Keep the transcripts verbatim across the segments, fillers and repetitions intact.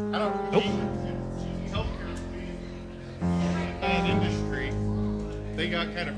I don't know. Oh. Healthcare in that industry, they got kind of.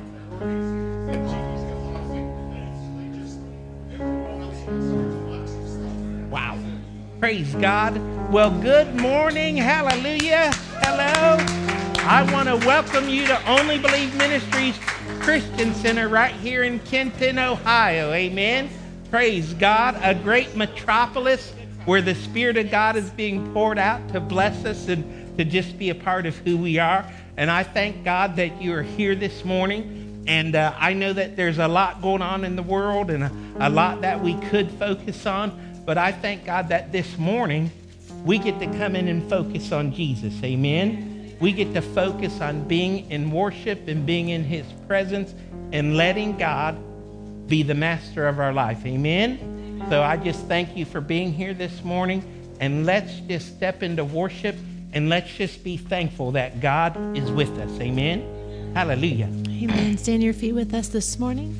Wow. Praise God. Well, good morning. Hallelujah. Hello. I want to welcome you to Only Believe Ministries Christian Center right here in Kenton, Ohio. Amen. Praise God. A great metropolis where the Spirit of God is being poured out to bless us and to just be a part of who we are. And I thank God that you are here this morning. And uh, I know that there's a lot going on in the world and a, a lot that we could focus on. But I thank God that this morning we get to come in and focus on Jesus. Amen. We get to focus on being in worship and being in his presence and letting God be the master of our life. Amen. So I just thank you for being here this morning. And let's just step into worship and let's just be thankful that God is with us. Amen. Hallelujah. Amen. Stand your feet with us this morning.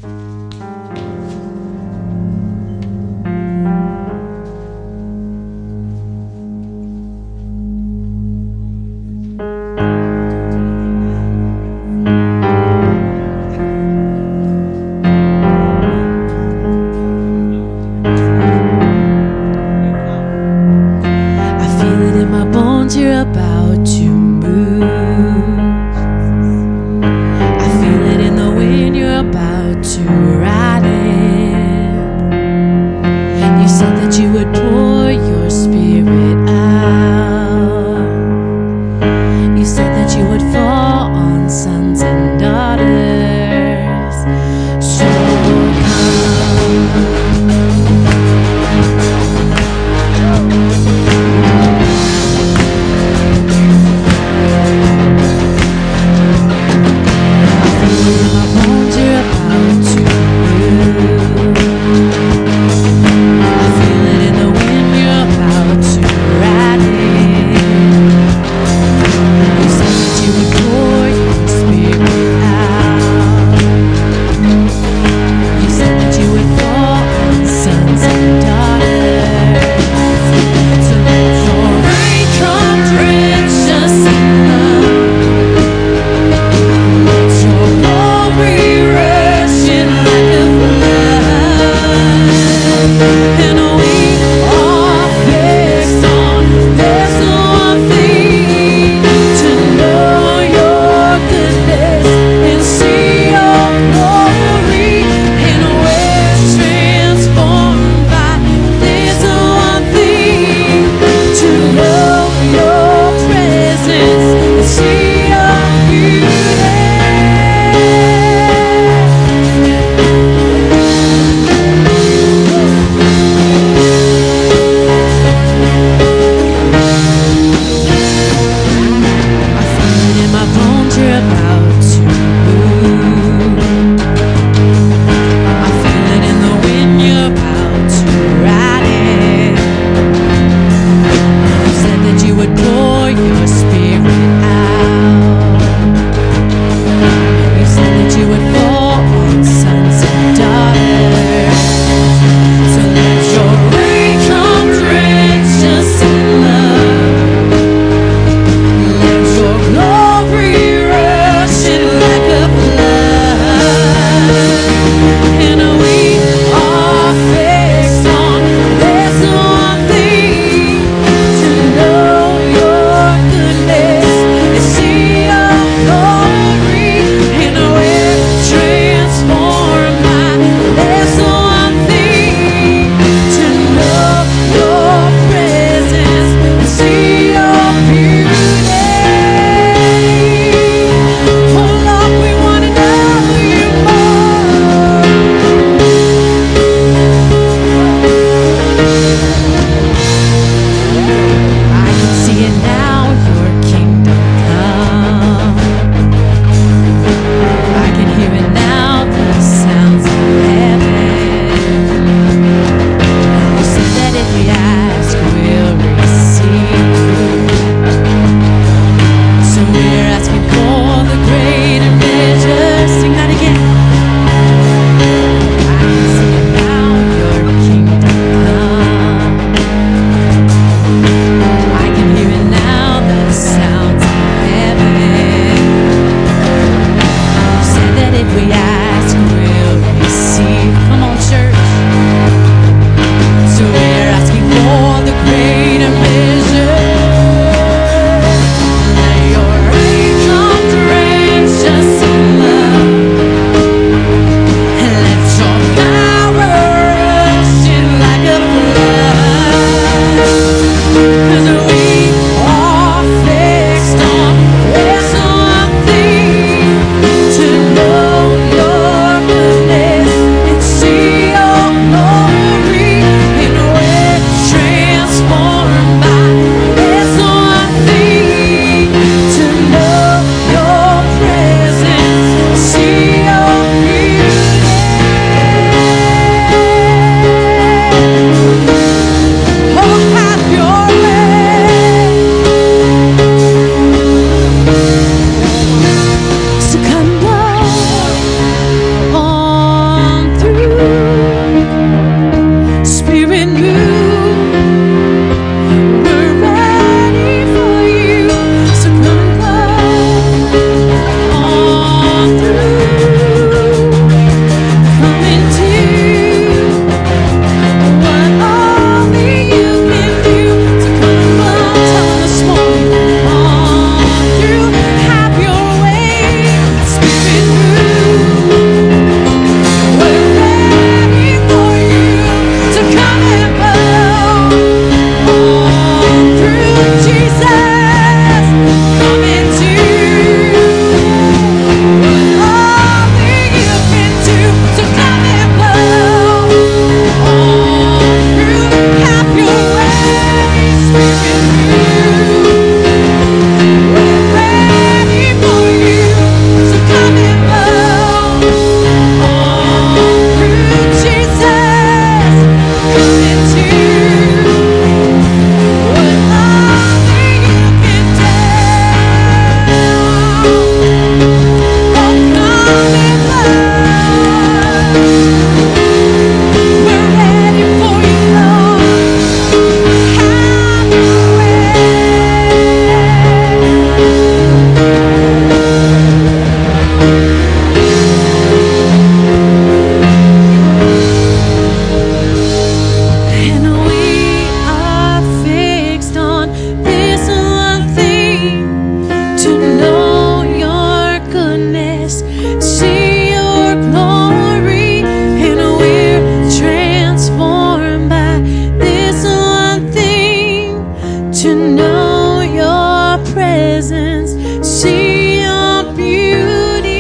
You're about to move. I feel it in the wind. You're about to ride in. You said that you would pour your spirit out. You said that you would fall on sons and daughters. So come. know your presence, see your beauty.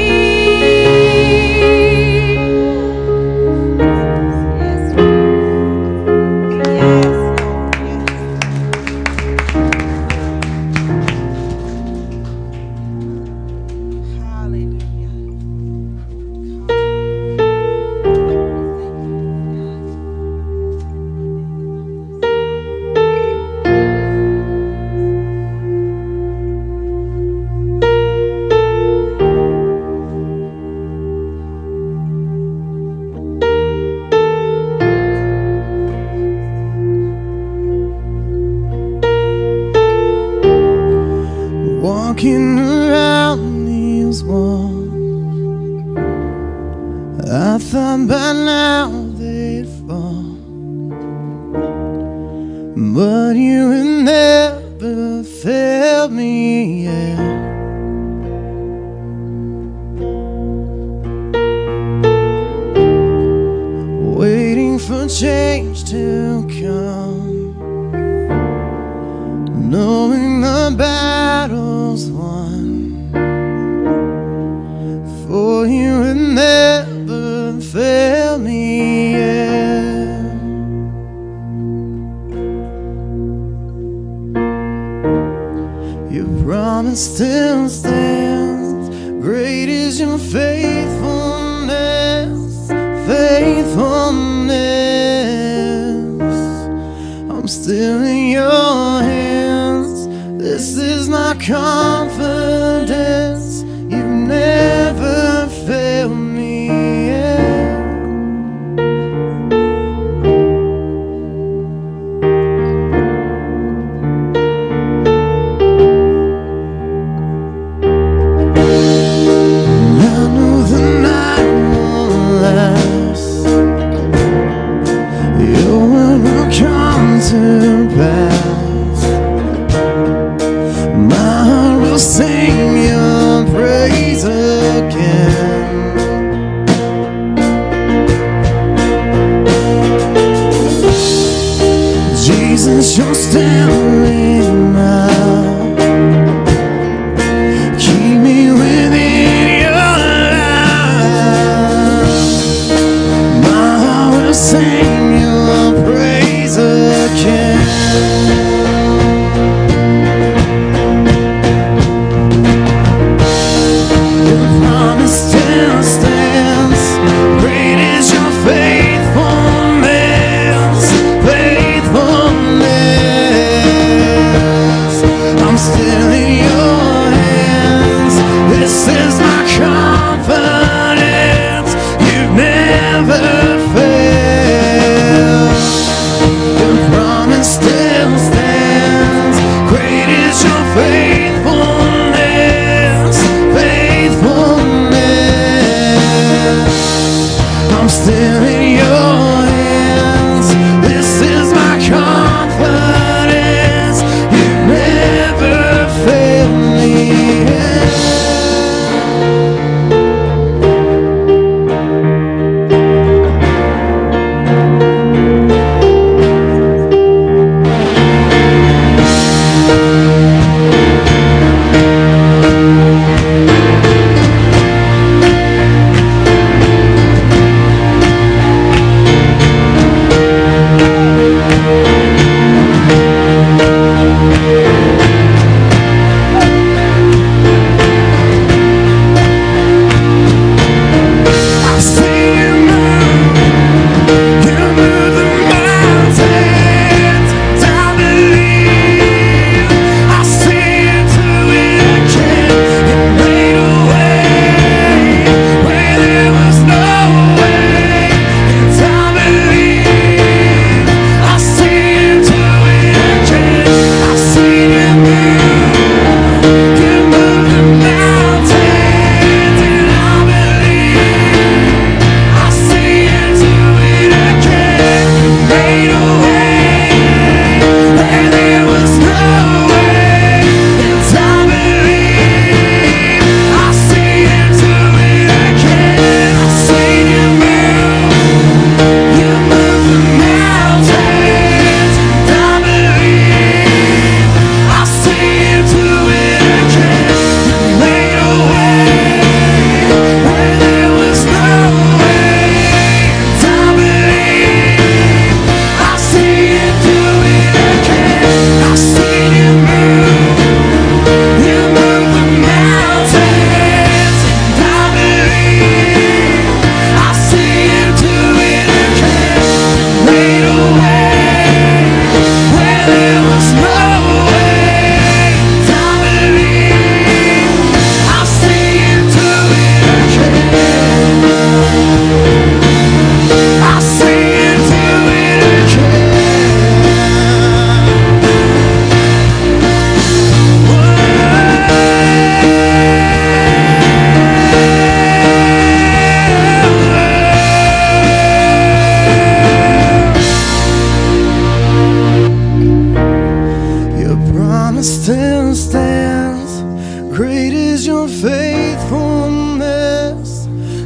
Walking around these walls, I thought by now they'd fall, but you had never failed me yet. Waiting for change to come, knowing the battle's won, for you had never failed me yet. Your promise still stands, great is your faithfulness, faithfulness. I'm still in your hands, this is my confidence, you've never failed me yet. I know the night won't last, your word will come to pass. My heart will sing your praise again. Jesus, you're still enough. Keep me within your love. My heart will sing your praise again. Your promise still stands, great is your faithfulness, faithfulness. I'm still in your hands, this is my confidence, you've never failed. Your promise still stands, great is your faithfulness, faithfulness. I'm still in your hands, this is my confidence, you've never failed. promise still stands. Great is your faithfulness,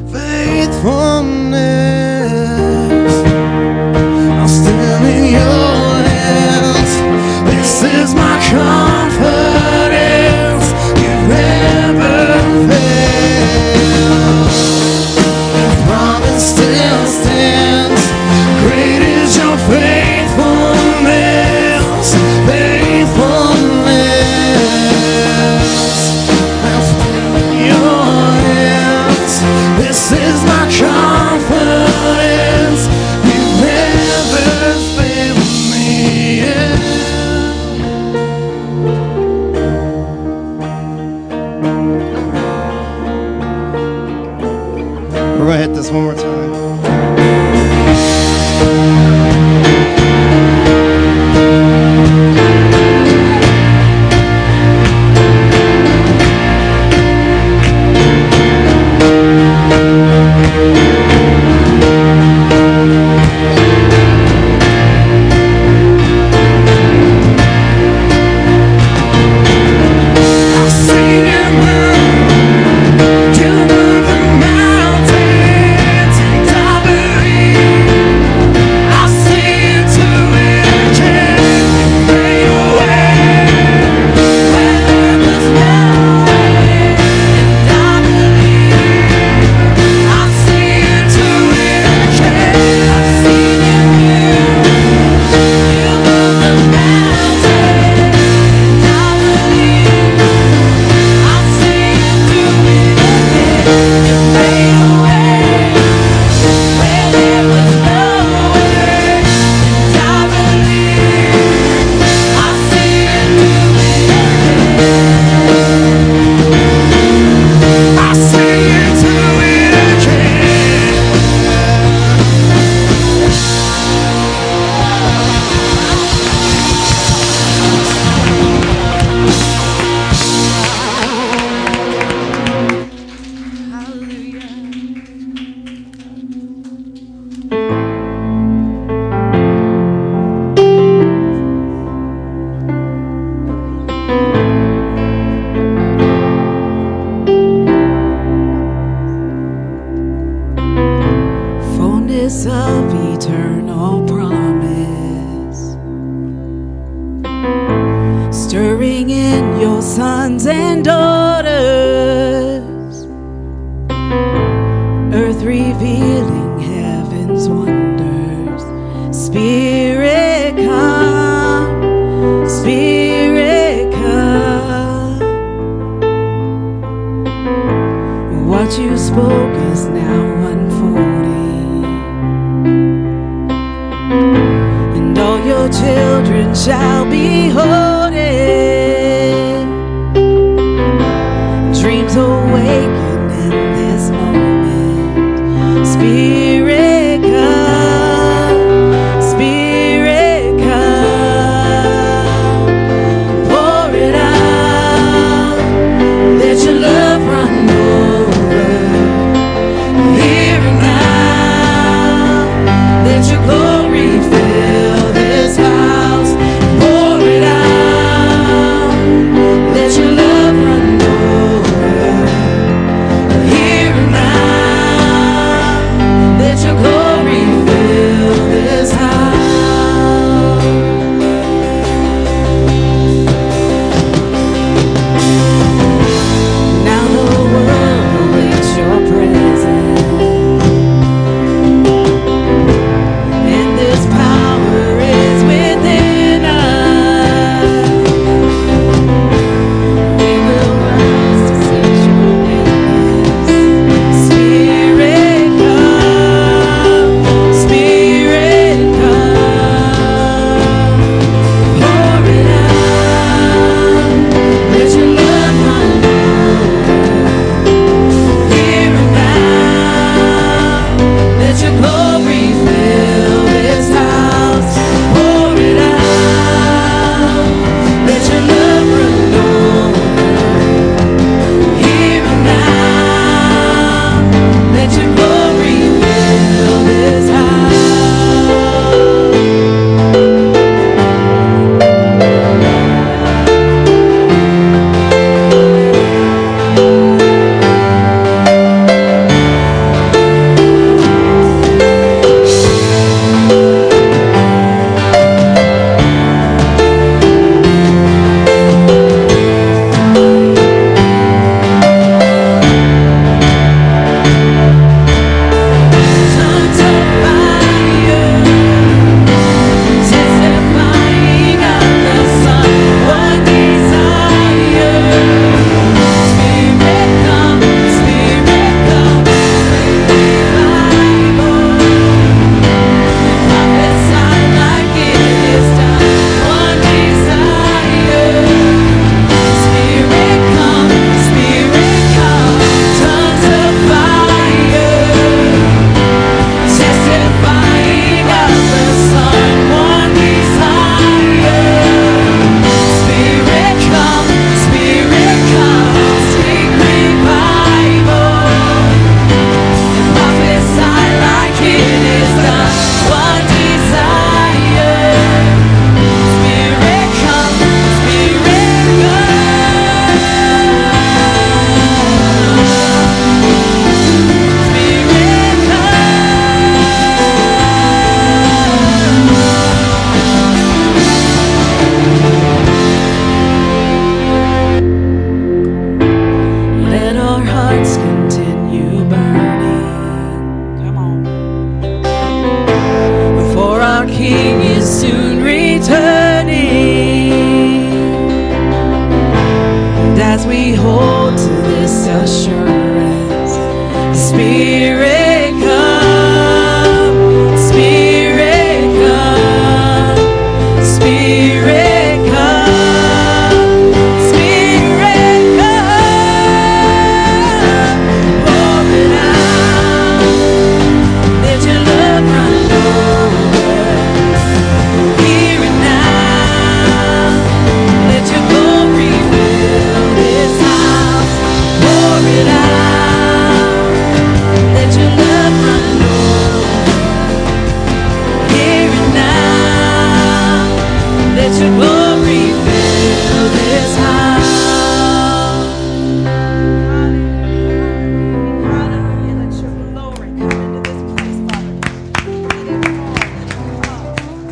faithfulness. I'll stand in your hands. This is my confidence. You've never failed. Your promise still stands. Great is your faithfulness, faithfulness. I'll stand in your hands. This is my confidence. You've never failed me yet. We're gonna hit this one more time. I've seen it move. You move the mountains, and I believe I'll see you do it again. You made a way where there was no way, and I believe I'll see you do it again. I've seen it move. You move the mountains, and I believe I'll see you do it again. You made a way where there was no way, and I believe I'll see you do it again. I'll see you do it again. Fullness of eternal promise, stirring in your sons and daughters, earth revealing heaven's wonders. Spirit come, Spirit come. What you spoke is now unfolding, and all your children shall behold it. Dreams awaken in this moment. Spirit come, Spirit come. Pour it out, let your love run over. we hold to this assurance. Spirit come, Spirit come, Spirit come, Spirit come. Pour it out, let your love run over. Here and now, let your glory fill this house. Pour it out, let your love run over. Here and now, let your glory fill this house. Hallelujah. Let your glory come into this place, Father. Let it fall, let it fall.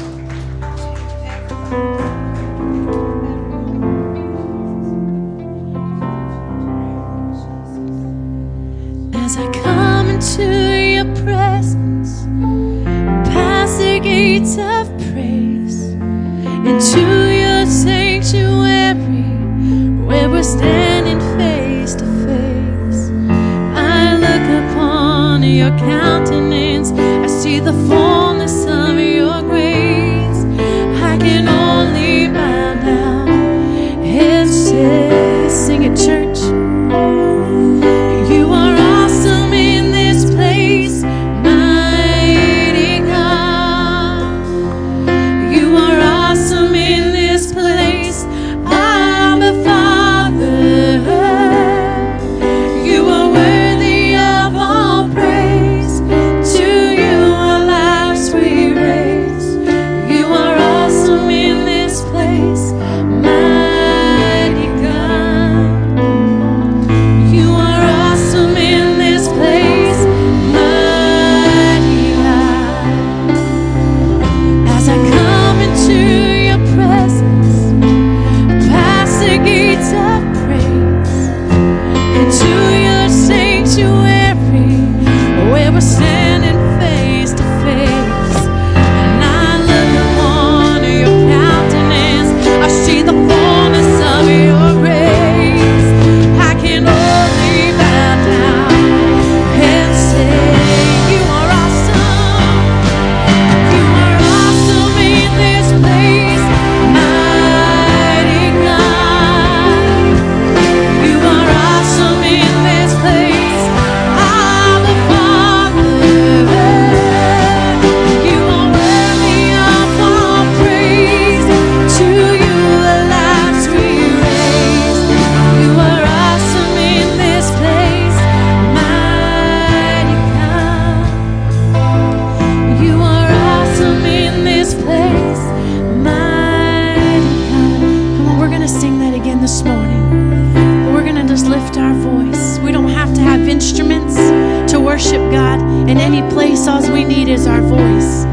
As I come into your presence, past the gates of praise, into your sanctuary, where we're standing face to face. I look upon your countenance, I see the fullness of your grace. I can only bow down and say, sing it, church. You are awesome in this place, mighty God. You are awesome in this place, Abba Father. You are worthy of all praise. To you our lives we raise. You are awesome in this place, mighty God. You are awesome in this place, mighty God. As I come into your presence, past the gates of praise, into your sanctuary, where we're standing face to face. And I look upon your countenance, I see the fullness of your grace. I can only bow down and say, you are awesome. You are awesome in this place, mighty God. You are awesome in this place, Abba Father. You are worthy of all praise. To you the lives we raise. You are awesome in this place, mighty God. You are awesome in this place, mighty God. Come on, we're going to sing that again this morning. We're going to just lift our voice. We don't have to have instruments to worship God in any place. All we need is our voice.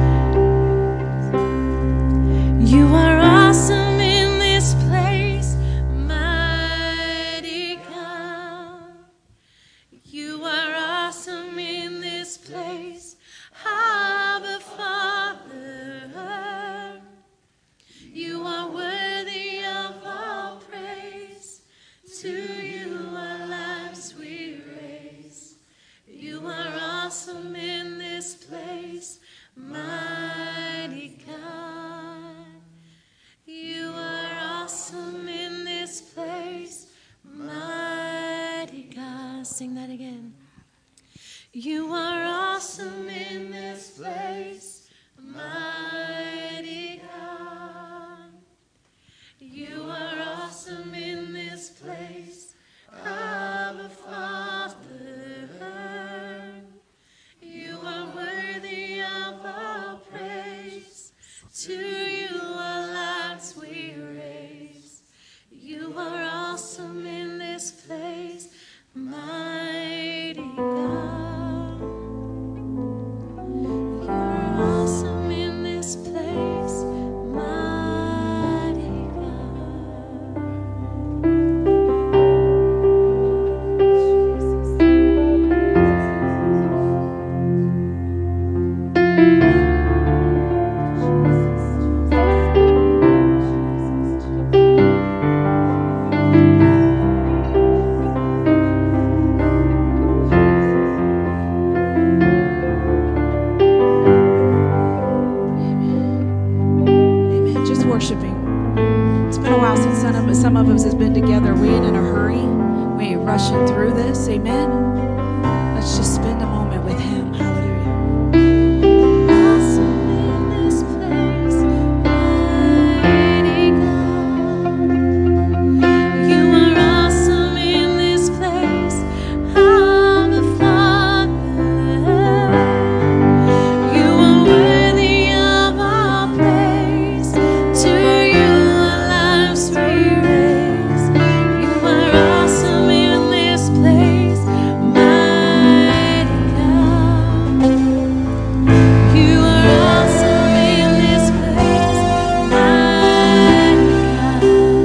You are awesome in this place, mighty God. You are awesome in this place, Abba Father. You are worthy of all praise. To you our lives we raise. You are awesome in this place, mighty God. You are awesome in this place, mighty God. Sing that again. You are awesome in this place, mighty God. You are awesome in this place, Abba Father. You are worthy of all praise. To you our lives we raise. You are awesome in this place, mighty God. stand together. We ain't in a hurry. We ain't rushing through this. Amen. Let's just spend a moment with him. Hallelujah. Awesome in this place, mighty God. You are awesome in this place, Abba Father. You are worthy of our praise. To you our lives we raise. You are awesome in this place, mighty God. You are awesome in this place, mighty God.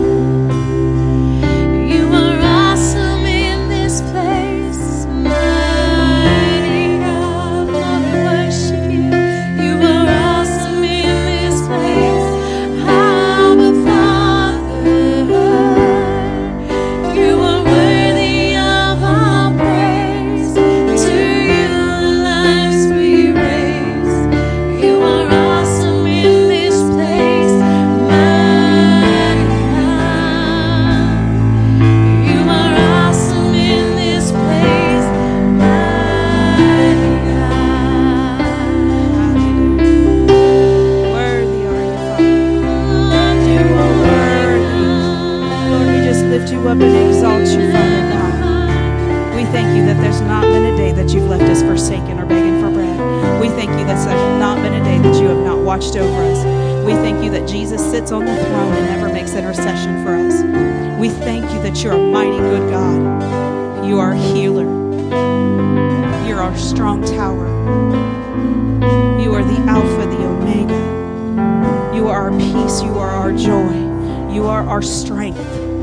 You are awesome in this place, mighty God. Lord, we worship you. You are awesome in this place, Abba Father. You are worthy of our praise. To you our lives we raise. You are awesome in this place, mighty God. You are awesome in this place, mighty God. Worthy are you, Father. Lord, you are worthy. Lord, we just lift you up and exalt you, Father God. We thank you that there's not been a day that you've left us forsaken or begging for bread. We thank you that there's not been a day that you have not watched over us. We thank you that Jesus sits on the throne and never makes intercession for us. We thank you that you're a mighty good God. You are a healer. You're our strong tower. You are the Alpha, the Omega. You are our peace. You are our joy. You are our strength.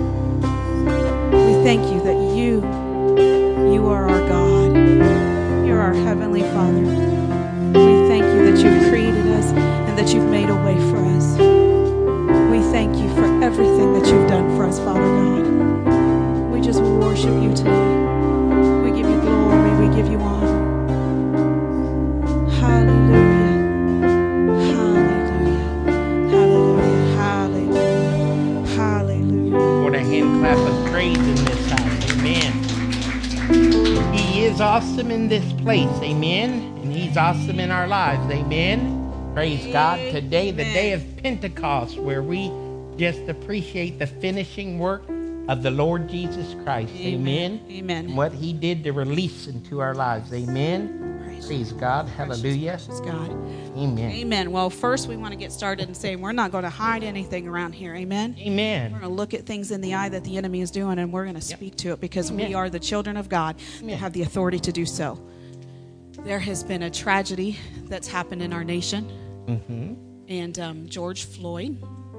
We thank you that you, you are our God. You're our Heavenly Father. We thank you that you've created us and that you've made a way for us. We thank you for everything that you've done for us, Father God. We just worship you today. We give you glory. We give you honor. Hallelujah. Hallelujah. Hallelujah. Hallelujah. Hallelujah. For the hand clap of praise in this house. Amen. He is awesome in this place. Amen. And he's awesome in our lives. Amen. Praise God. Today, the day of Pentecost, where we just appreciate the finishing work of the Lord Jesus Christ. Amen. Amen. And what he did to release into our lives. Amen. Praise God. Hallelujah. Precious God. Amen. Amen. Well, first we want to get started and say we're not going to hide anything around here. Amen. We're Amen. going to look at things in the eye that the enemy is doing, and we're going to speak to it because we Amen. are the children of God Amen. that have the authority to do so. There has been a tragedy that's happened in our nation, Mm-hmm. and um, George Floyd.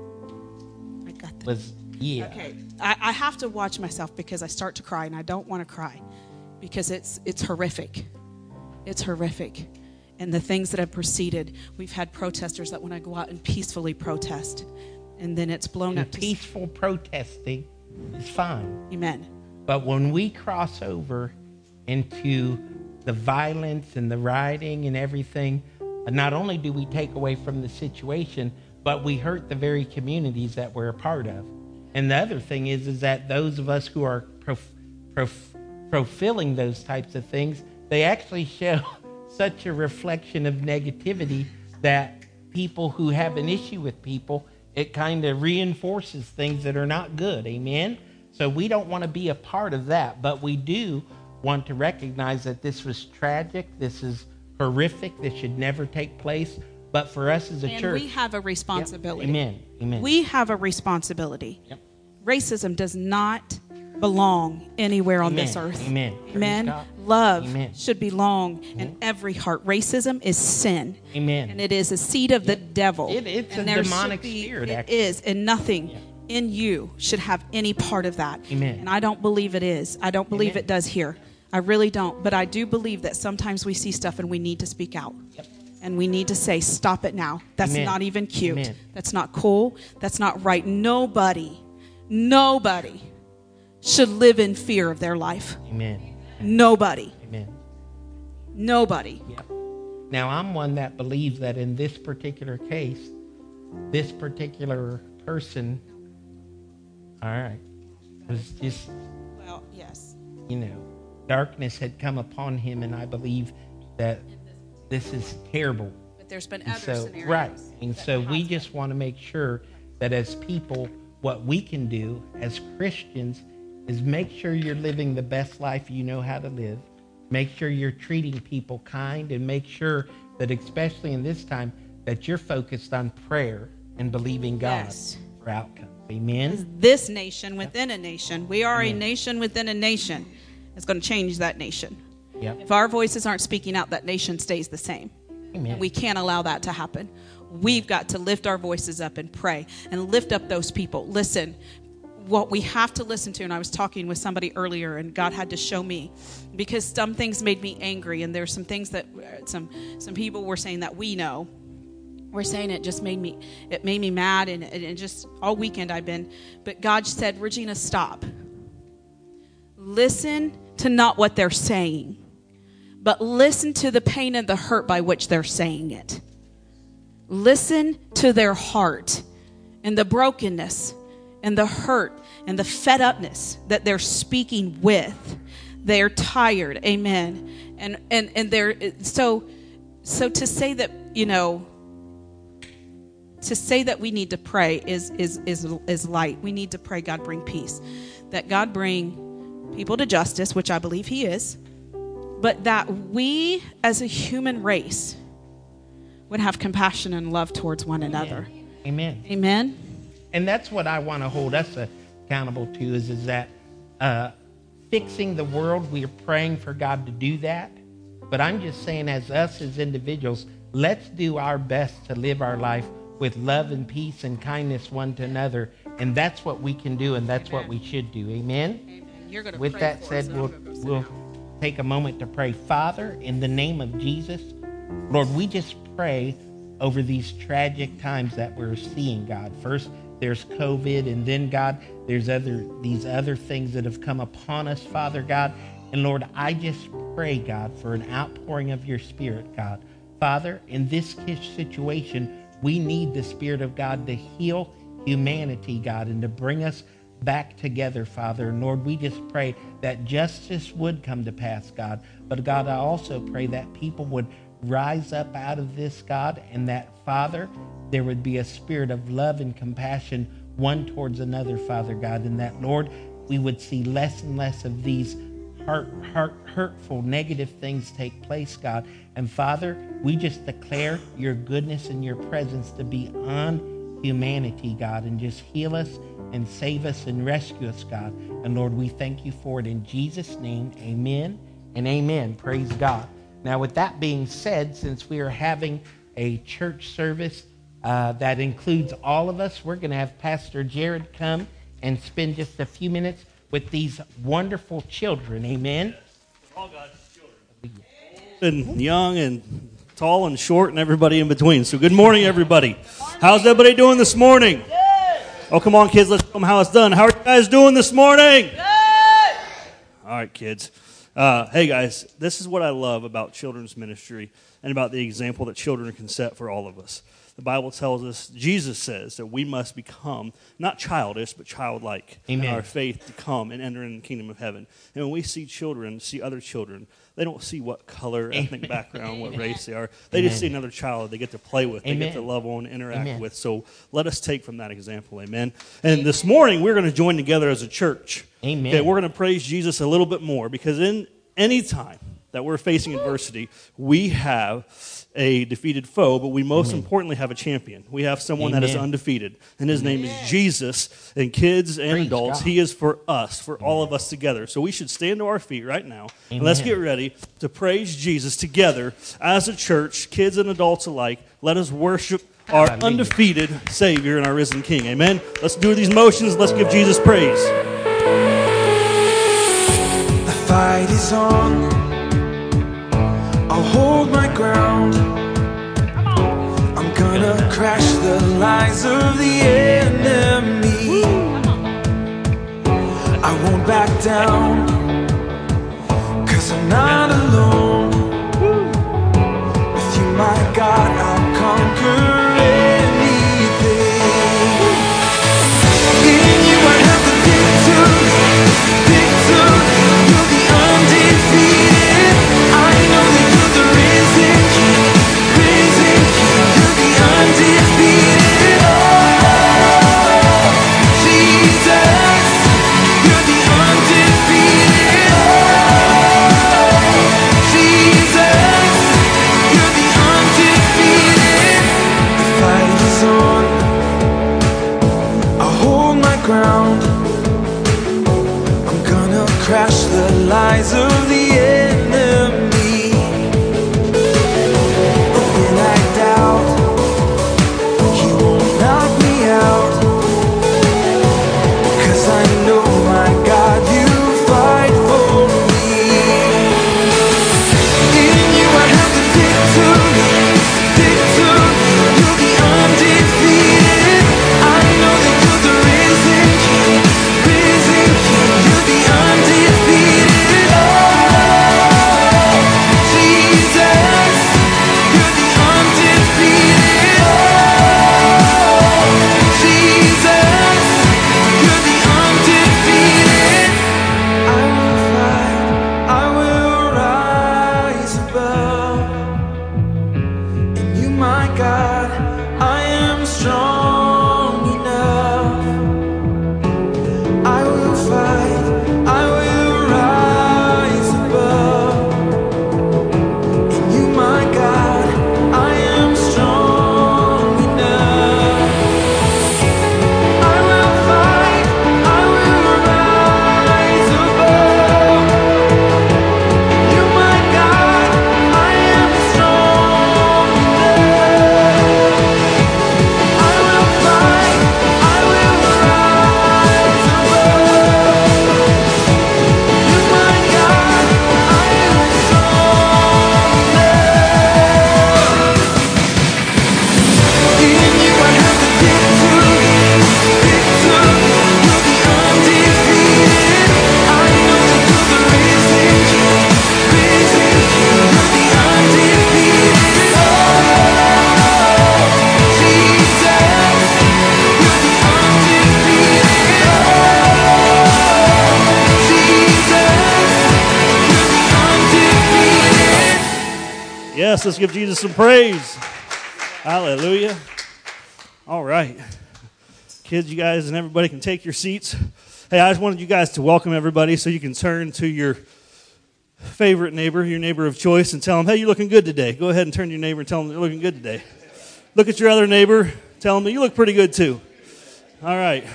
I got that. Was, yeah. Okay, I, I have to watch myself because I start to cry, and I don't want to cry because it's it's horrific. It's horrific. And the things that have preceded, we've had protesters that want to go out and peacefully protest, and then it's blown And up to peaceful protesting is fine. Amen. But when we cross over into the violence and the rioting and everything, not only do we take away from the situation, but we hurt the very communities that we're a part of. And the other thing is, is that those of us who are prof- prof- profilling those types of things, they actually show such a reflection of negativity that people who have an issue with people, it kind of reinforces things that are not good. Amen? So we don't want to be a part of that, but we do want to recognize that this was tragic. This is horrific. This should never take place. But for us as a And church, we have a responsibility. Yep. Amen. Amen. We have a responsibility. Yep. Racism does not belong anywhere on Amen. this earth. Amen. Praise Amen. God. Love Amen. should belong in every heart. Racism is sin. Amen. And it is a seed of the devil. It- it's and a there demonic should be- spirit, It actually. is, and nothing Yeah. in you should have any part of that. Amen. And I don't believe it is. I don't believe Amen. it does here. I really don't. But I do believe that sometimes we see stuff and we need to speak out. Yep. And we need to say, stop it now. That's Amen. not even cute. Amen. That's not cool. That's not right. Nobody, nobody should live in fear of their life. Amen. Nobody. Amen. Nobody. Yep. Now, I'm one that believes that in this particular case, this particular person, all right, It was just, Well, yes. you know, darkness had come upon him, and I believe that this is terrible. But there's been And other so, scenarios. right. And that so have we happened. just want to make sure that as people, what we can do as Christians is make sure you're living the best life you know how to live. Make sure you're treating people kind, and make sure that, especially in this time, that you're focused on prayer and believing God Yes. for outcomes. Amen? This nation within a nation. We are a Amen. nation within a nation. It's going to change that nation. Yep. If our voices aren't speaking out, that nation stays the same. Amen. And we can't allow that to happen. We've got to lift our voices up and pray and lift up those people. Listen, what we have to listen to, and I was talking with somebody earlier, and God had to show me, because some things made me angry, and there's some things that uh, some some people were saying that we know. We're saying it just made me it made me mad, and, and it just all weekend I've been. But God said, Regina, stop. Listen to not what they're saying, but listen to the pain and the hurt by which they're saying it. Listen to their heart and the brokenness and the hurt and the fed upness that they're speaking with. They're tired. Amen. And and and they're so so to say that, you know, to say that we need to pray is is is is light. We need to pray, God, bring peace. That God bring people to justice, which I believe he is. But that we as a human race would have compassion and love towards one another. Amen. Amen. And that's what I want to hold us accountable to, is, is that uh, fixing the world, we are praying for God to do that. But I'm just saying, as us as individuals, let's do our best to live our life with love and peace and kindness one to another. And that's what we can do, and that's Amen. what we should do. Amen? Amen. You're going to With pray that for said, us, and we'll, I'm gonna go sit we'll down. take a moment to pray. Father, in the name of Jesus, Lord, we just pray over these tragic times that we're seeing, God. First, there's COVID, and then, God, there's other these other things that have come upon us, Father God. And Lord, I just pray, God, for an outpouring of your Spirit, God. Father, in this situation, we need the Spirit of God to heal humanity, God, and to bring us back together, Father. And Lord, we just pray that justice would come to pass, God. But God, I also pray that people would rise up out of this, God, and that, Father, there would be a spirit of love and compassion one towards another, Father God, and that, Lord, we would see less and less of these heart, heart, hurtful, negative things take place, God. And Father, we just declare your goodness and your presence to be on humanity, God, and just heal us and save us and rescue us, God. And Lord, we thank you for it in Jesus' name. Amen and amen. Praise God. Now, with that being said, since we are having a church service uh, that includes all of us, we're going to have Pastor Jared come and spend just a few minutes with these wonderful children. Amen. All God's children. And young and tall and short and everybody in between. So good morning, everybody. How's everybody doing this morning? Good. Oh, come on, kids. Let's show them how it's done. How are you guys doing this morning? Good. All right, kids. Uh, hey, guys, this is what I love about children's ministry and about the example that children can set for all of us. The Bible tells us, Jesus says, that we must become not childish, but childlike Amen. in our faith to come and enter in the kingdom of heaven. And when we see children, see other children, they don't see what color, ethnic Amen. background, what race they are. They Amen. just see another child they get to play with, they Amen. get to love on, interact Amen. with. So let us take from that example, amen? And this morning, we're going to join together as a church. Amen. Okay, we're going to praise Jesus a little bit more, because in any time that we're facing adversity, we have a defeated foe, but we most Amen. importantly have a champion. We have someone that is Amen. undefeated, and his name is Jesus. And kids and Praise adults, God. he is for us, for all of us together. So we should stand to our feet right now, and let's Amen. get ready to praise Jesus together as a church, kids and adults alike. Let us worship our Hallelujah. undefeated Savior and our risen King. Amen? Let's do these motions. Let's give Jesus praise. The fight is on. I'll hold my ground. I'm gonna crash the lies of the enemy. I won't back down, 'cause I'm not alone. With you, my God, I'll conquer anything. In you I have the victory. crash the lies of the enemy. But when I doubt, he won't knock me out. 'Cause I know, my God, you fight for me. In you I have the victory, victory. You're the undefeated. I know that you're the risen King, risen King. You're the undefeated. Oh, Jesus, you're the undefeated. Oh, Jesus, you're the undefeated. I will fight, I will rise above. In you, my God, I am strong enough. I will fight, I will rise above. In you, my God, I am strong enough. I will fight, I will rise above. In you, my God, I am strong enough. I will fight, I will rise above. You, my God, I am strong enough. In you I have the victory, victory. You're the undefeated. I know that you're the risen King, risen King. You're the undefeated. Oh, Jesus, you're the undefeated. Oh, Jesus, you're the undefeated. Yes, let's give Jesus some praise. Hallelujah. All right. Kids, you guys, and everybody can take your seats. Hey, I just wanted you guys to welcome everybody so you can turn to your favorite neighbor, your neighbor of choice, and tell them, hey, you're looking good today. Go ahead and turn to your neighbor and tell them you're looking good today. Look at your other neighbor. Tell them that you look pretty good too. All right.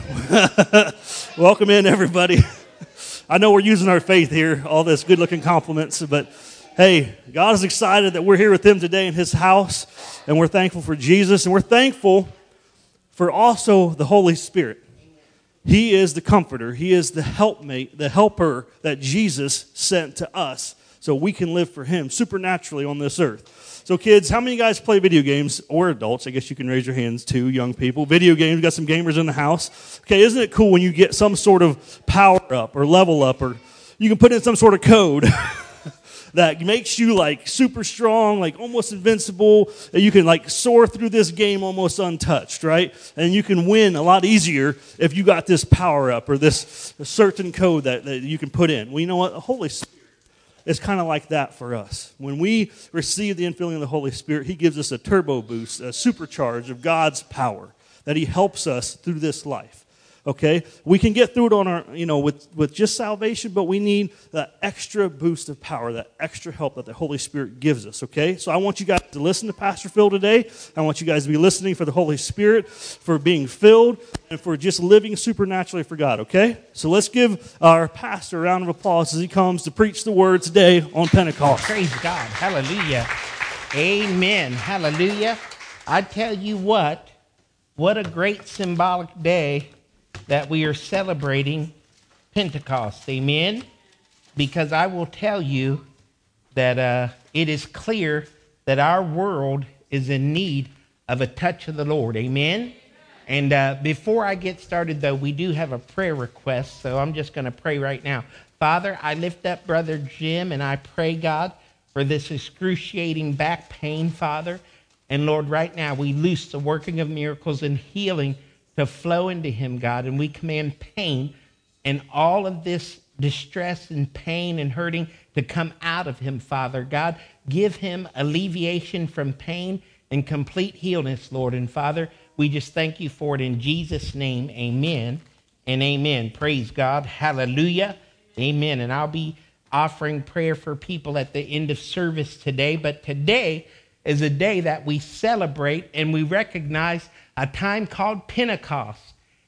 Welcome in, everybody. I know we're using our faith here, all this good-looking compliments, but hey, God is excited that we're here with him today in his house, and we're thankful for Jesus, and we're thankful for also the Holy Spirit. He is the comforter. He is the helpmate, the helper that Jesus sent to us so we can live for him supernaturally on this earth. So kids, how many of you guys play video games, or adults? I guess you can raise your hands too, young people. Video games, we got some gamers in the house. Okay, isn't it cool when you get some sort of power up or level up, or you can put in some sort of code that makes you like super strong, like almost invincible, that you can like soar through this game almost untouched, right? And you can win a lot easier if you got this power up or this certain code that, that you can put in. Well, you know what? The Holy Spirit is kind of like that for us. When we receive the infilling of the Holy Spirit, he gives us a turbo boost, a supercharge of God's power that he helps us through this life. Okay, we can get through it on our, you know, with, with just salvation, but we need that extra boost of power, that extra help that the Holy Spirit gives us. Okay, so I want you guys to listen to Pastor Phil today. I want you guys to be listening for the Holy Spirit, for being filled, and for just living supernaturally for God. Okay, so let's give our pastor a round of applause as he comes to preach the word today on Pentecost. Praise God. Hallelujah. Amen. Hallelujah. I tell you what, what a great symbolic day that we are celebrating Pentecost. Amen? Because I will tell you that uh, it is clear that our world is in need of a touch of the Lord. Amen? And uh, before I get started, though, we do have a prayer request, so I'm just going to pray right now. Father, I lift up Brother Jim, and I pray, God, for this excruciating back pain, Father. And Lord, right now, we loose the working of miracles and healing to flow into him, God, and we command pain and all of this distress and pain and hurting to come out of him, Father. God, give him alleviation from pain and complete healness, Lord. And Father, we just thank you for it in Jesus' name. Amen and amen. Praise God. Hallelujah. Amen. And I'll be offering prayer for people at the end of service today, but today is a day that we celebrate and we recognize a time called Pentecost.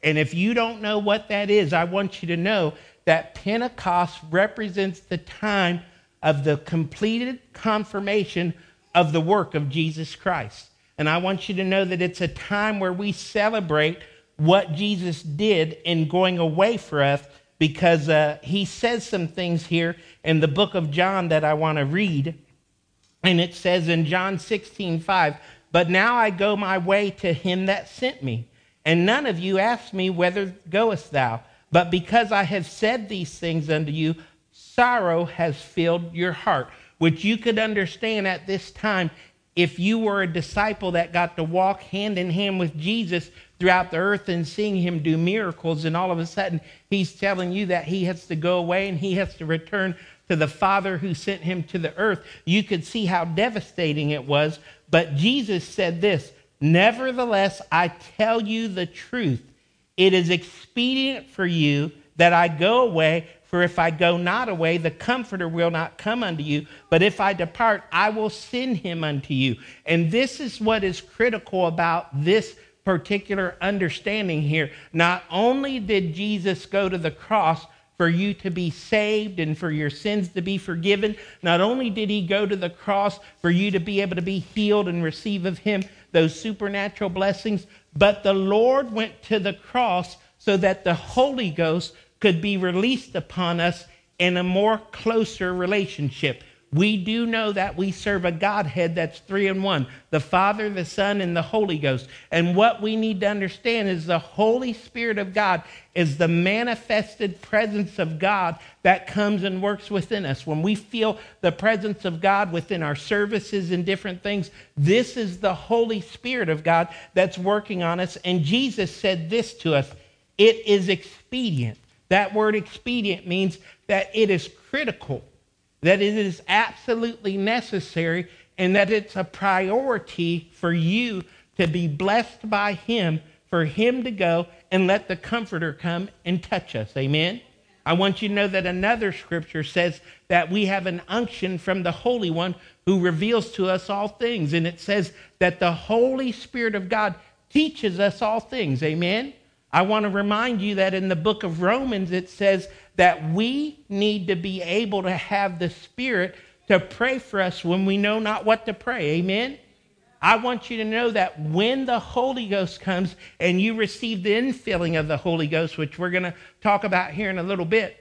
And if you don't know what that is, I want you to know that Pentecost represents the time of the completed confirmation of the work of Jesus Christ. And I want you to know that it's a time where we celebrate what Jesus did in going away for us, because uh, he says some things here in the book of John that I want to read. And it says in John sixteen five, "But now I go my way to him that sent me. And none of you asked me, whither goest thou? But because I have said these things unto you, sorrow has filled your heart." Which you could understand at this time, if you were a disciple that got to walk hand in hand with Jesus throughout the earth and seeing him do miracles, and all of a sudden he's telling you that he has to go away and he has to return to the Father who sent him to the earth, you could see how devastating it was. But Jesus said this, "Nevertheless, I tell you the truth. It is expedient for you that I go away, for if I go not away, the Comforter will not come unto you. But if I depart, I will send him unto you." And this is what is critical about this particular understanding here. Not only did Jesus go to the cross for you to be saved and for your sins to be forgiven, not only did he go to the cross for you to be able to be healed and receive of him those supernatural blessings, but the Lord went to the cross so that the Holy Ghost could be released upon us in a more closer relationship. We do know that we serve a Godhead that's three in one, the Father, the Son, and the Holy Ghost. And what we need to understand is the Holy Spirit of God is the manifested presence of God that comes and works within us. When we feel the presence of God within our services and different things, this is the Holy Spirit of God that's working on us. And Jesus said this to us, "It is expedient." That word expedient means that it is critical, that it is absolutely necessary, and that it's a priority for you to be blessed by him, for him to go and let the Comforter come and touch us. Amen? I want you to know that another scripture says that we have an unction from the Holy One who reveals to us all things. And it says that the Holy Spirit of God teaches us all things. Amen? I want to remind you that in the book of Romans, it says that we need to be able to have the Spirit to pray for us when we know not what to pray. Amen? I want you to know that when the Holy Ghost comes and you receive the infilling of the Holy Ghost, which we're going to talk about here in a little bit,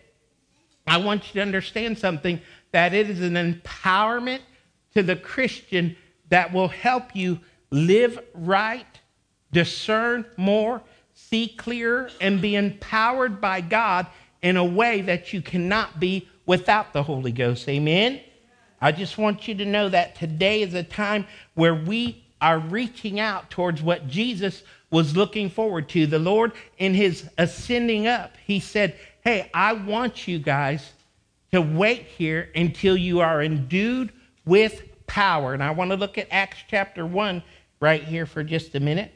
I want you to understand something, that it is an empowerment to the Christian that will help you live right, discern more, see clearer, and be empowered by God in a way that you cannot be without the Holy Ghost. Amen? I just want you to know that today is a time where we are reaching out towards what Jesus was looking forward to. The Lord, in his ascending up, he said, "Hey, I want you guys to wait here until you are endued with power." And I want to look at Acts chapter one right here for just a minute.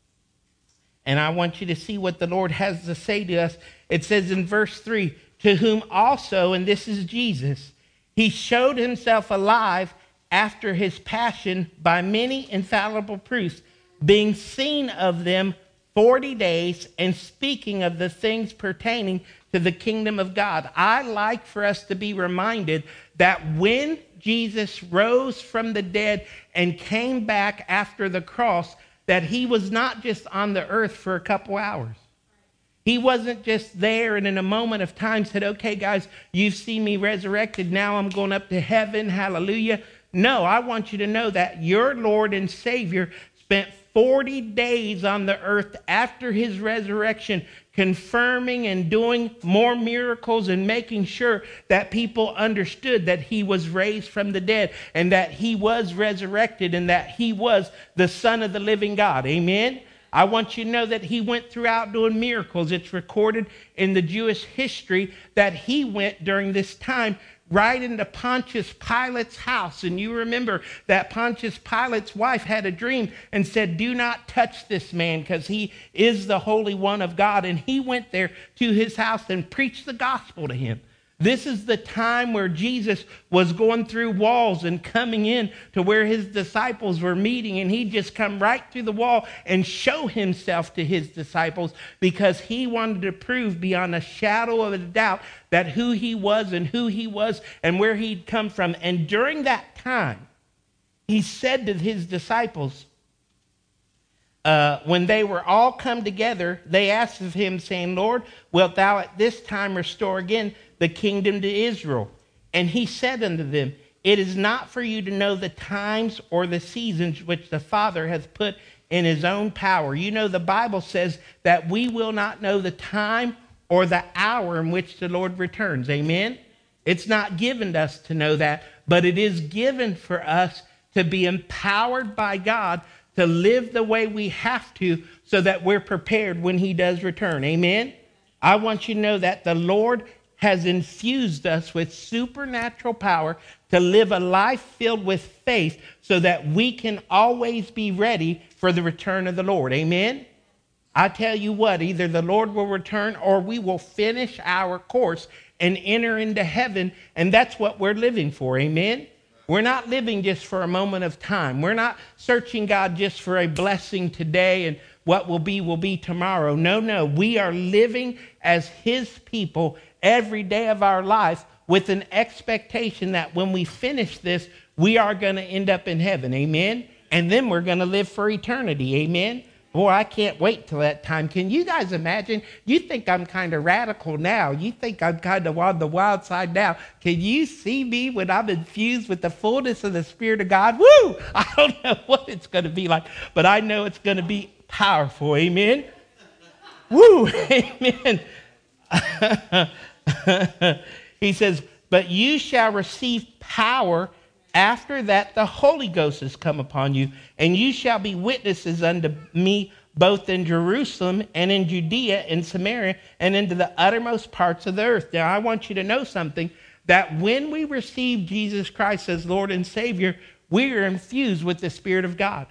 And I want you to see what the Lord has to say to us. It says in verse three, "To whom also," and this is Jesus, "he showed himself alive after his passion by many infallible proofs, being seen of them forty days, and speaking of the things pertaining to the kingdom of God." I like for us to be reminded that when Jesus rose from the dead and came back after the cross, that he was not just on the earth for a couple hours. He wasn't just there and in a moment of time said, "Okay, guys, you've seen me resurrected. Now I'm going up to heaven. Hallelujah." No, I want you to know that your Lord and Savior spent forty days on the earth after his resurrection, confirming and doing more miracles and making sure that people understood that he was raised from the dead and that he was resurrected and that he was the Son of the living God. Amen? I want you to know that he went throughout doing miracles. It's recorded in the Jewish history that he went during this time right into Pontius Pilate's house. And you remember that Pontius Pilate's wife had a dream and said, "Do not touch this man because he is the Holy One of God." And he went there to his house and preached the gospel to him. This is the time where Jesus was going through walls and coming in to where his disciples were meeting, and he'd just come right through the wall and show himself to his disciples because he wanted to prove beyond a shadow of a doubt that who he was and who he was and where he'd come from. And during that time, he said to his disciples, Uh, when they were all come together, they asked of him, saying, Lord, wilt thou at this time restore again the kingdom to Israel? And he said unto them, it is not for you to know the times or the seasons which the Father hath put in his own power. You know, the Bible says that we will not know the time or the hour in which the Lord returns. Amen? It's not given to us to know that, but it is given for us to be empowered by God to live the way we have to so that we're prepared when he does return. Amen? I want you to know that the Lord has infused us with supernatural power to live a life filled with faith so that we can always be ready for the return of the Lord. Amen? I tell you what, either the Lord will return or we will finish our course and enter into heaven, and that's what we're living for. Amen? We're not living just for a moment of time. We're not searching God just for a blessing today and what will be will be tomorrow. No, no. We are living as his people every day of our life with an expectation that when we finish this, we are going to end up in heaven. Amen? And then we're going to live for eternity. Amen? Boy, I can't wait till that time. Can you guys imagine? You think I'm kind of radical now. You think I'm kind of on the wild side now. Can you see me when I'm infused with the fullness of the Spirit of God? Woo! I don't know what it's going to be like, but I know it's going to be powerful. Amen? Woo! Amen. He says, but you shall receive power after that the Holy Ghost has come upon you, and you shall be witnesses unto me both in Jerusalem and in Judea and Samaria and into the uttermost parts of the earth. Now, I want you to know something, that when we receive Jesus Christ as Lord and Savior, we are infused with the Spirit of God.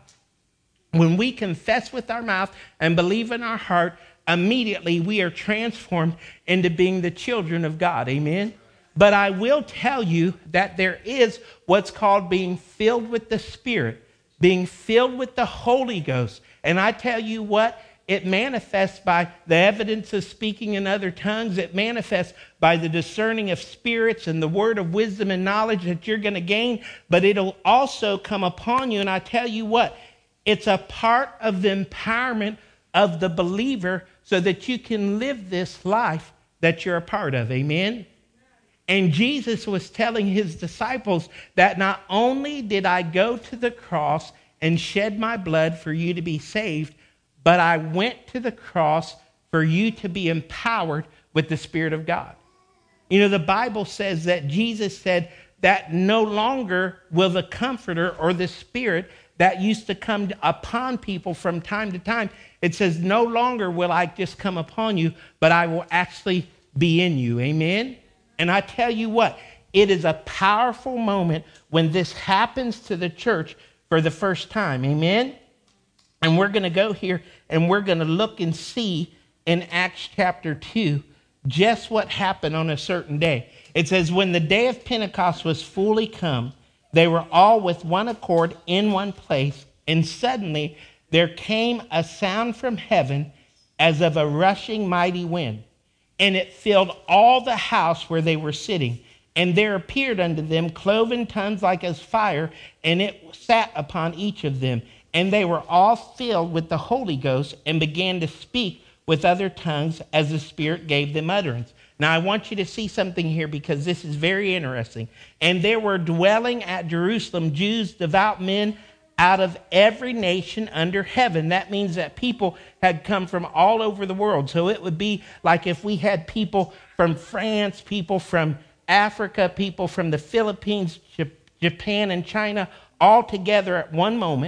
When we confess with our mouth and believe in our heart, immediately we are transformed into being the children of God. Amen? But I will tell you that there is what's called being filled with the Spirit, being filled with the Holy Ghost. And I tell you what, it manifests by the evidence of speaking in other tongues. It manifests by the discerning of spirits and the word of wisdom and knowledge that you're going to gain. But it'll also come upon you. And I tell you what, it's a part of the empowerment of the believer so that you can live this life that you're a part of. Amen? And Jesus was telling his disciples that not only did I go to the cross and shed my blood for you to be saved, but I went to the cross for you to be empowered with the Spirit of God. You know, the Bible says that Jesus said that no longer will the Comforter or the Spirit that used to come upon people from time to time, it says, no longer will I just come upon you, but I will actually be in you. Amen? And I tell you what, it is a powerful moment when this happens to the church for the first time. Amen? And we're going to go here and we're going to look and see in Acts chapter two just what happened on a certain day. It says, when the day of Pentecost was fully come, they were all with one accord in one place, and suddenly there came a sound from heaven as of a rushing mighty wind. And it filled all the house where they were sitting. And there appeared unto them cloven tongues like as fire, and it sat upon each of them. And they were all filled with the Holy Ghost, and began to speak with other tongues as the Spirit gave them utterance. Now, I want you to see something here because this is very interesting. And there were dwelling at Jerusalem Jews, devout men, out of every nation under heaven. That means that people had come from all over the world. So it would be like if we had people from France, people from Africa, people from the Philippines, Japan, and China, all together at one moment.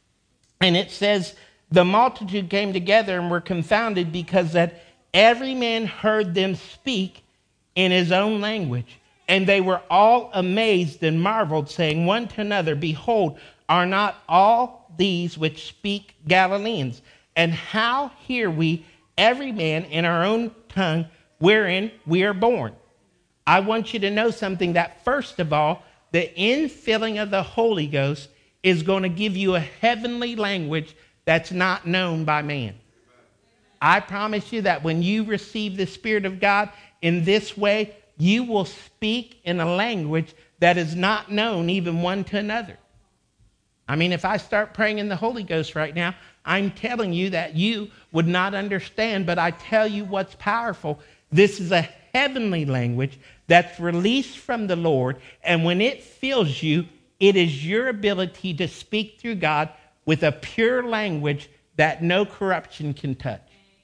And it says the multitude came together and were confounded because that every man heard them speak in his own language. And they were all amazed and marveled, saying one to another, behold, are not all these which speak Galileans? And how hear we every man in our own tongue wherein we are born? I want you to know something, that first of all, the infilling of the Holy Ghost is going to give you a heavenly language that's not known by man. I promise you that when you receive the Spirit of God in this way, you will speak in a language that is not known even one to another. I mean, if I start praying in the Holy Ghost right now, I'm telling you that you would not understand, but I tell you what's powerful. This is a heavenly language that's released from the Lord, and when it fills you, it is your ability to speak through God with a pure language that no corruption can touch.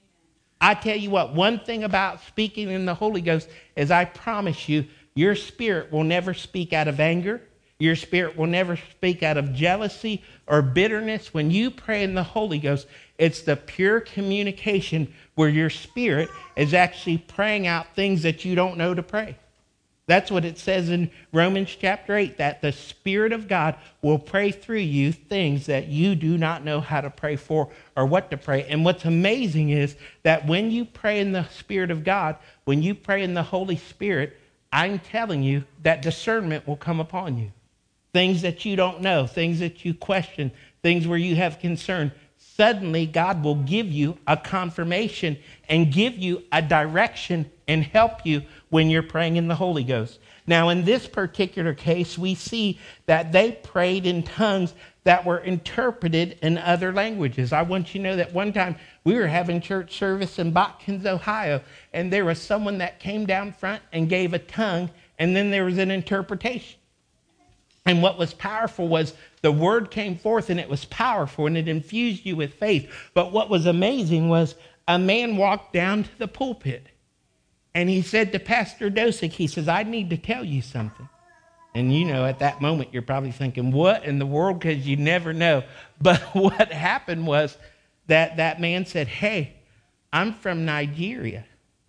I tell you what, one thing about speaking in the Holy Ghost is I promise you, your spirit will never speak out of anger. Your spirit will never speak out of jealousy or bitterness. When you pray in the Holy Ghost, it's the pure communication where your spirit is actually praying out things that you don't know to pray. That's what it says in Romans chapter eight, that the Spirit of God will pray through you things that you do not know how to pray for or what to pray. And what's amazing is that when you pray in the Spirit of God, when you pray in the Holy Spirit, I'm telling you that discernment will come upon you. Things that you don't know, things that you question, things where you have concern. Suddenly, God will give you a confirmation and give you a direction and help you when you're praying in the Holy Ghost. Now, in this particular case, we see that they prayed in tongues that were interpreted in other languages. I want you to know that one time we were having church service in Botkins, Ohio, and there was someone that came down front and gave a tongue, and then there was an interpretation. And what was powerful was the word came forth and it was powerful and it infused you with faith. But what was amazing was a man walked down to the pulpit and he said to Pastor Dosick, he says, I need to tell you something. And you know, at that moment, you're probably thinking, what in the world? Because you never know. But what happened was that that man said, hey, I'm from Nigeria.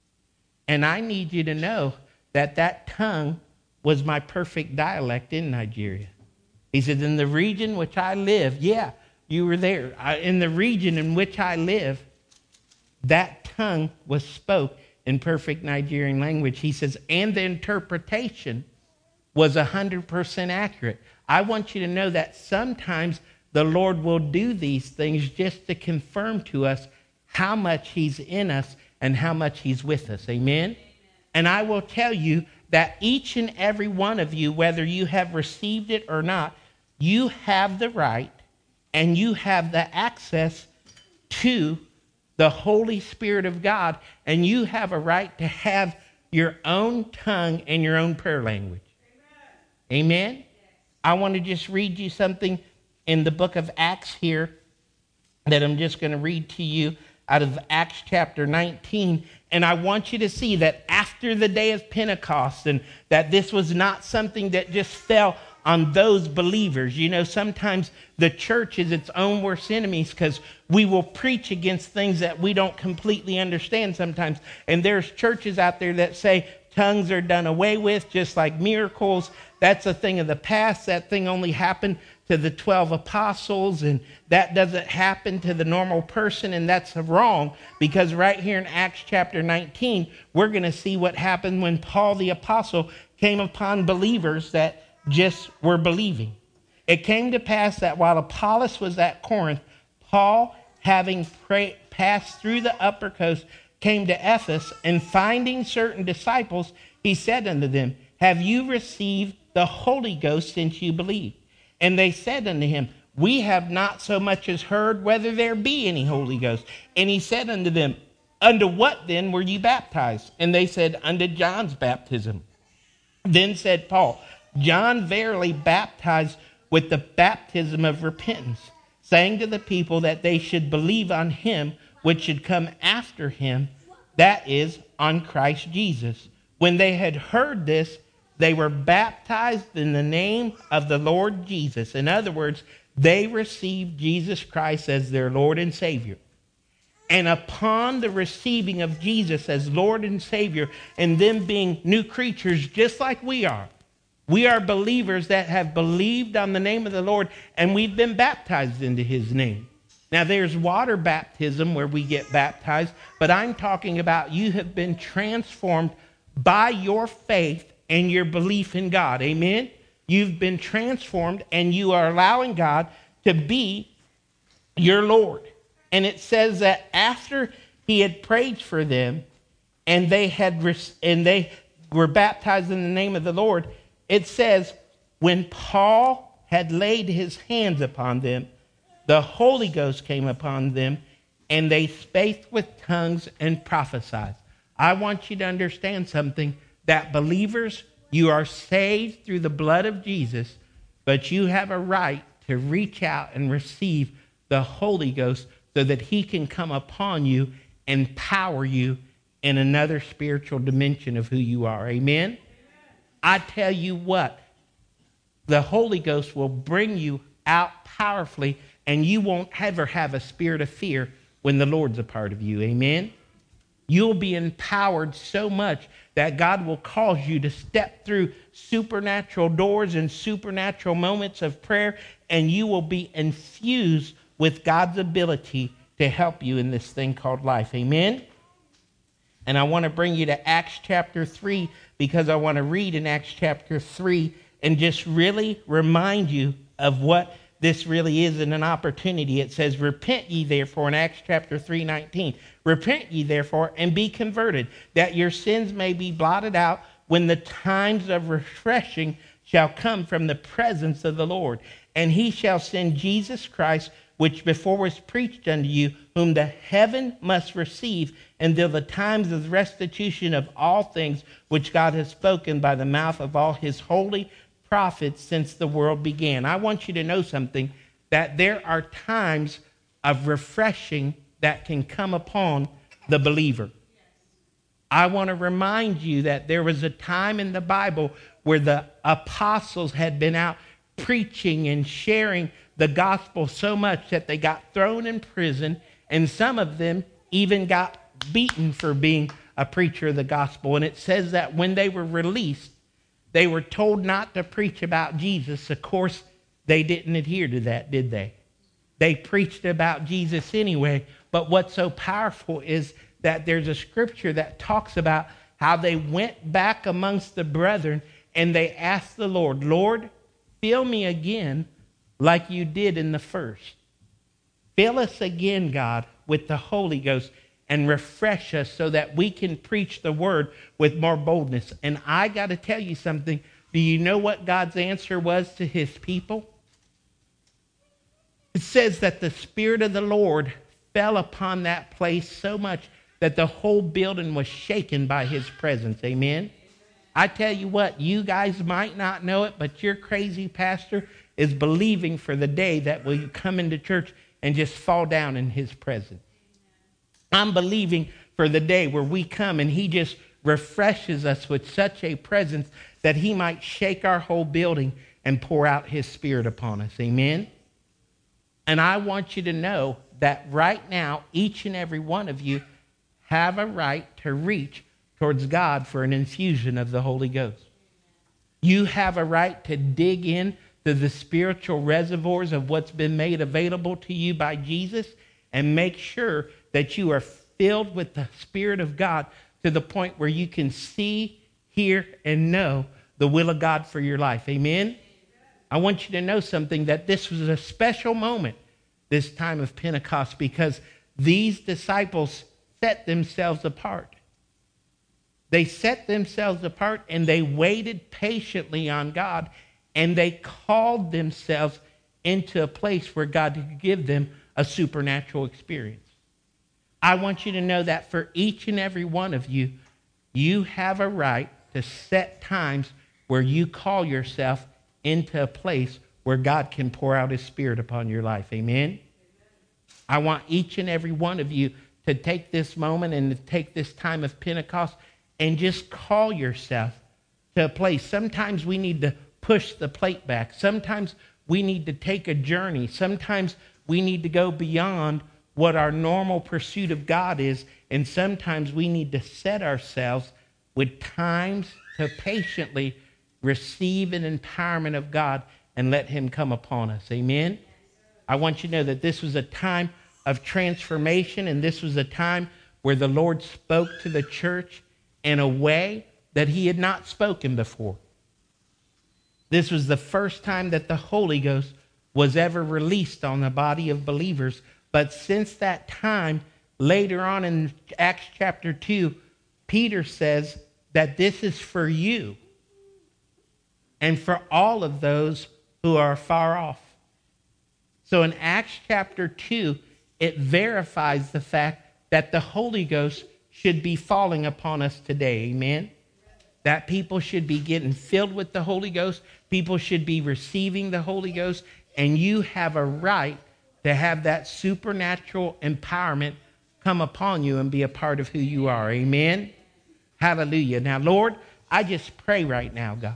And I need you to know that that tongue was my perfect dialect in Nigeria. He said, in the region which I live, yeah, you were there. I, in the region in which I live, that tongue was spoke in perfect Nigerian language. He says, and the interpretation was one hundred percent accurate. I want you to know that sometimes the Lord will do these things just to confirm to us how much he's in us and how much he's with us. Amen? Amen. And I will tell you that each and every one of you, whether you have received it or not, you have the right and you have the access to the Holy Spirit of God, and you have a right to have your own tongue and your own prayer language. Amen? Amen? Yes. I want to just read you something in the book of Acts here that I'm just going to read to you out of Acts chapter nineteen. And I want you to see that after the day of Pentecost, and that this was not something that just fell on those believers. You know, sometimes the church is its own worst enemies because we will preach against things that we don't completely understand sometimes. And there's churches out there that say tongues are done away with, just like miracles. That's a thing of the past. That thing only happened to the twelve apostles, and that doesn't happen to the normal person, and that's wrong, because right here in Acts chapter nineteen, we're going to see what happened when Paul the apostle came upon believers that just were believing. It came to pass that while Apollos was at Corinth, Paul, having pray, passed through the upper coast, came to Ephesus, and finding certain disciples, he said unto them, have you received the Holy Ghost since you believed? And they said unto him, we have not so much as heard whether there be any Holy Ghost. And he said unto them, unto what then were you baptized? And they said, unto John's baptism. Then said Paul, John verily baptized with the baptism of repentance, saying to the people that they should believe on him which should come after him, that is, on Christ Jesus. When they had heard this, they were baptized in the name of the Lord Jesus. In other words, they received Jesus Christ as their Lord and Savior. And upon the receiving of Jesus as Lord and Savior, and them being new creatures just like we are, we are believers that have believed on the name of the Lord, and we've been baptized into his name. Now, there's water baptism where we get baptized, but I'm talking about you have been transformed by your faith and your belief in God. Amen? You've been transformed and you are allowing God to be your Lord. And it says that after he had prayed for them and they had and they were baptized in the name of the Lord, it says when Paul had laid his hands upon them, the Holy Ghost came upon them and they spake with tongues and prophesied. I want you to understand something, that believers, you are saved through the blood of Jesus, but you have a right to reach out and receive the Holy Ghost so that he can come upon you and empower you in another spiritual dimension of who you are. Amen? Amen. I tell you what, the Holy Ghost will bring you out powerfully, and you won't ever have a spirit of fear when the Lord's a part of you. Amen? You'll be empowered so much that God will cause you to step through supernatural doors and supernatural moments of prayer, and you will be infused with God's ability to help you in this thing called life. Amen? And I want to bring you to Acts chapter three, because I want to read in Acts chapter three and just really remind you of what this really is in an opportunity. It says, repent ye therefore, in Acts chapter three nineteen. Repent ye therefore and be converted, that your sins may be blotted out when the times of refreshing shall come from the presence of the Lord. And he shall send Jesus Christ, which before was preached unto you, whom the heaven must receive until the times of restitution of all things which God has spoken by the mouth of all his holy prophets since the world began. I want you to know something, that there are times of refreshing that can come upon the believer. I want to remind you that there was a time in the Bible where the apostles had been out preaching and sharing the gospel so much that they got thrown in prison, and some of them even got beaten for being a preacher of the gospel. And it says that when they were released, they were told not to preach about Jesus. Of course, they didn't adhere to that, did they? They preached about Jesus anyway. But what's so powerful is that there's a scripture that talks about how they went back amongst the brethren and they asked the Lord, Lord, fill me again like you did in the first. Fill us again, God, with the Holy Ghost and refresh us so that we can preach the word with more boldness. And I got to tell you something. Do you know what God's answer was to his people? It says that the Spirit of the Lord fell upon that place so much that the whole building was shaken by his presence. Amen? I tell you what, you guys might not know it, but your crazy pastor is believing for the day that will come into church and just fall down in his presence. I'm believing for the day where we come and he just refreshes us with such a presence that he might shake our whole building and pour out his Spirit upon us. Amen? And I want you to know that right now, each and every one of you have a right to reach towards God for an infusion of the Holy Ghost. You have a right to dig in to the spiritual reservoirs of what's been made available to you by Jesus and make sure that you are filled with the Spirit of God to the point where you can see, hear, and know the will of God for your life. Amen? I want you to know something, that this was a special moment, this time of Pentecost, because these disciples set themselves apart. They set themselves apart and they waited patiently on God, and they called themselves into a place where God could give them a supernatural experience. I want you to know that for each and every one of you, you have a right to set times where you call yourself into a place where God can pour out his Spirit upon your life. Amen? I want each and every one of you to take this moment and to take this time of Pentecost and just call yourself to a place. Sometimes we need to push the plate back. Sometimes we need to take a journey. Sometimes we need to go beyond what our normal pursuit of God is. And sometimes we need to set ourselves with times to patiently receive an empowerment of God and let him come upon us. Amen? I want you to know that this was a time of transformation, and this was a time where the Lord spoke to the church in a way that he had not spoken before. This was the first time that the Holy Ghost was ever released on the body of believers. But since that time, later on in Acts chapter two, Peter says that this is for you and for all of those who are far off. So in Acts chapter two, it verifies the fact that the Holy Ghost should be falling upon us today. Amen? That people should be getting filled with the Holy Ghost. People should be receiving the Holy Ghost. And you have a right to have that supernatural empowerment come upon you and be a part of who you are. Amen? Hallelujah. Now, Lord, I just pray right now, God,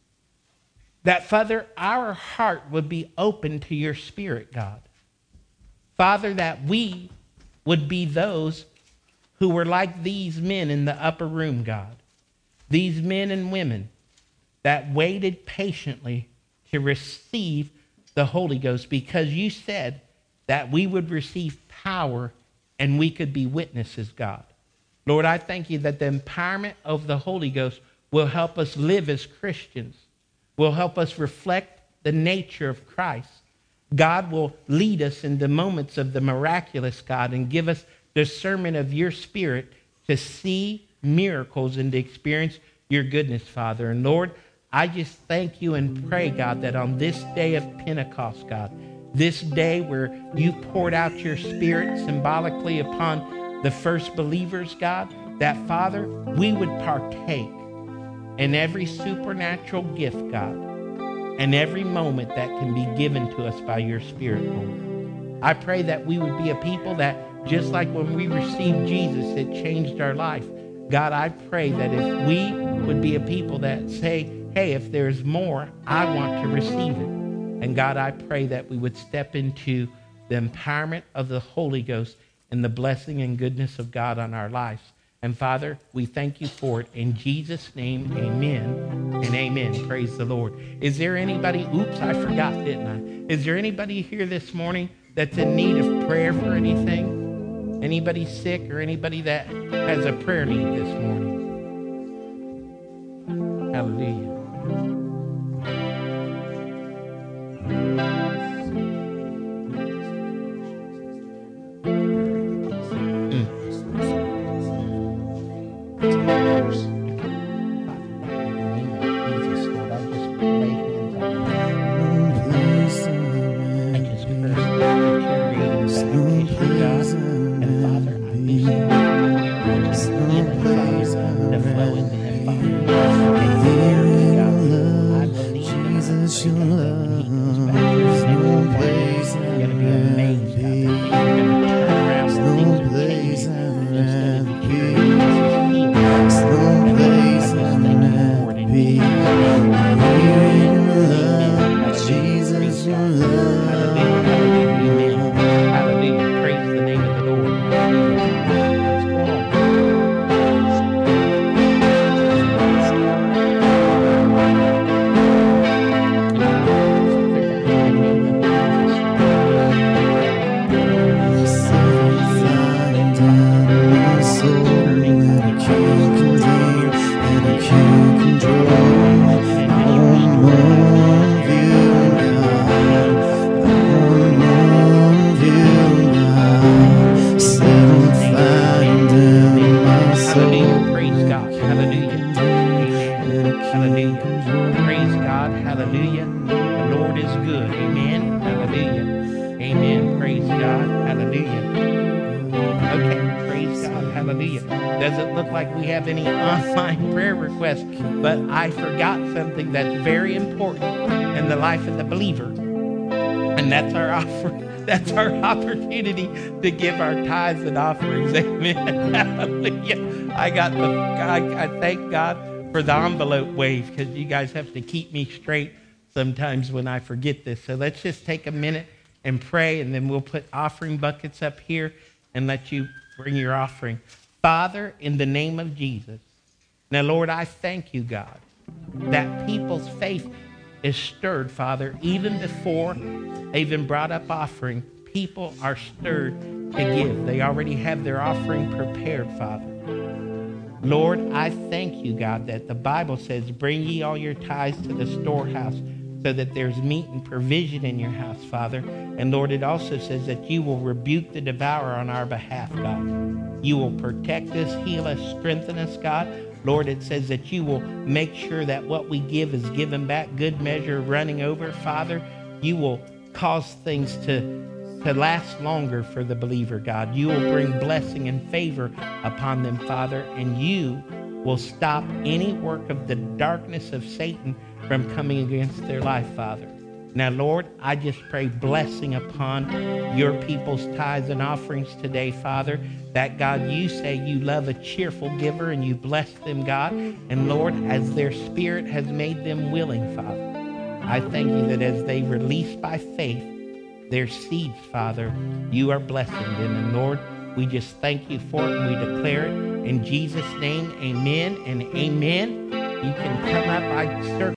that, Father, our heart would be open to your Spirit, God. Father, that we would be those who were like these men in the upper room, God. These men and women that waited patiently to receive the Holy Ghost, because you said that we would receive power and we could be witnesses, God. Lord, I thank you that the empowerment of the Holy Ghost will help us live as Christians, will help us reflect the nature of Christ. God will lead us in the moments of the miraculous, God, and give us discernment of your Spirit to see miracles and to experience your goodness, Father. And Lord, I just thank you and pray, God, that on this day of Pentecost, God, this day where you poured out your Spirit symbolically upon the first believers, God, that, Father, we would partake in every supernatural gift, God, and every moment that can be given to us by your Spirit, Lord. I pray that we would be a people that, just like when we received Jesus, it changed our life. God, I pray that if we would be a people that say, hey, if there's more, I want to receive it. And God, I pray that we would step into the empowerment of the Holy Ghost and the blessing and goodness of God on our lives. And Father, we thank you for it. In Jesus' name, amen and amen. Praise the Lord. Is there anybody, oops, I forgot, didn't I? Is there anybody here this morning that's in need of prayer for anything? Anybody sick or anybody that has a prayer need this morning? Hallelujah. But I forgot something that's very important in the life of the believer, and that's our offer. That's our opportunity to give our tithes and offerings. Amen. Hallelujah. I got the. I, I thank God for the envelope wave, because you guys have to keep me straight sometimes when I forget this. So let's just take a minute and pray, and then we'll put offering buckets up here and let you bring your offering. Father, in the name of Jesus. Now, Lord, I thank you, God, that people's faith is stirred, Father. Even before they even brought up offering, people are stirred to give. They already have their offering prepared, Father. Lord, I thank you, God, that the Bible says, bring ye all your tithes to the storehouse so that there's meat and provision in your house, Father. And Lord, it also says that you will rebuke the devourer on our behalf, God. You will protect us, heal us, strengthen us, God. Lord, it says that you will make sure that what we give is given back, good measure, running over, Father. You will cause things to, to last longer for the believer, God. You will bring blessing and favor upon them, Father, and you will stop any work of the darkness of Satan from coming against their life, Father. Now, Lord, I just pray blessing upon your people's tithes and offerings today, Father, that, God, you say you love a cheerful giver and you bless them, God. And, Lord, as their spirit has made them willing, Father, I thank you that as they release by faith their seeds, Father, you are blessing them. And, Lord, we just thank you for it and we declare it. In Jesus' name, amen and amen. You can come up. I circle.